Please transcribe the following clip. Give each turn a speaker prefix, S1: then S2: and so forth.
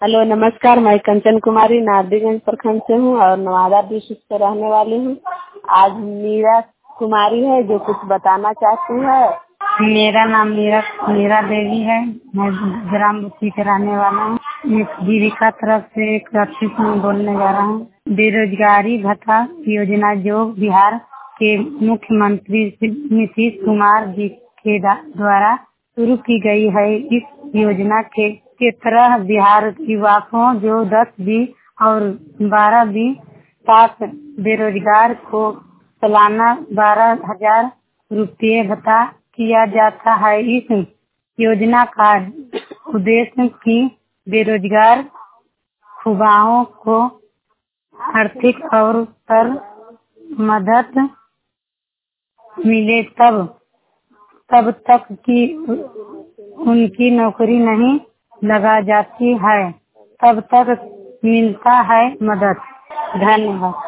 S1: Hello नमस्कार, मैं कंचन कुमारी नारदीगंज प्रखंड से हूँ और नवादा डिस्ट्रिक्ट से रहने वाली हूँ। आज मीरा कुमारी है जो कुछ बताना चाहती है।
S2: मेरा नाम मीरा देवी है। मैं ग्राम बुद्धि के रहने वाला हूँ। जीविका तरफ से एक अतिथि में बोलने जा रहा हूँ। बेरोजगारी भत्ता योजना जो बिहार के मुख्यमंत्री नीतीश कुमार जी के द्वारा शुरू की गई है। इस योजना के तहत बिहार युवकों जो 10-20 और 12-20 पास बेरोजगार को सालाना 12,000 रुपये भत्ता किया जाता है। इस योजना का उद्देश्य की बेरोजगार युवाओं को आर्थिक तौर पर मदद मिले तब तक कि उनकी नौकरी नहीं लगा जाती है, तब तक मिलता है मदद। धन्यवाद।